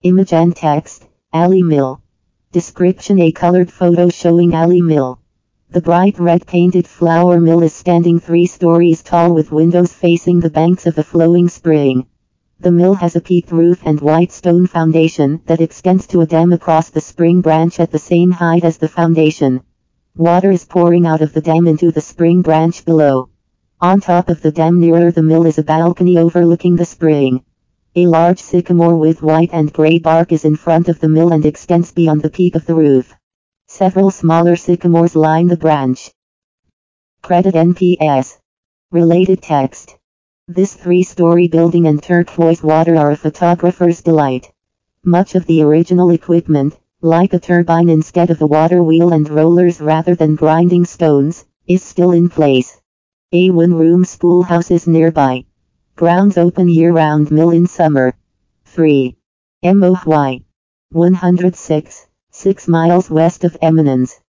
Image and text, Alley Mill. Description: a colored photo showing Alley Mill. The bright red painted flour mill is standing 3 stories tall with windows facing the banks of a flowing spring. The mill has a peaked roof and white stone foundation that extends to a dam across the spring branch at the same height as the foundation. Water is pouring out of the dam into the spring branch below. On top of the dam nearer the mill is a balcony overlooking the spring. A large sycamore with white and gray bark is in front of the mill and extends beyond the peak of the roof. Several smaller sycamores line the branch. Credit NPS. Related text. This 3-story building and turquoise water are a photographer's delight. Much of the original equipment, like a turbine instead of a water wheel and rollers rather than grinding stones, is still in place. A one-room schoolhouse is nearby. Grounds open year-round. Mill in summer. 3. MOY 106, 6 miles west of Eminence.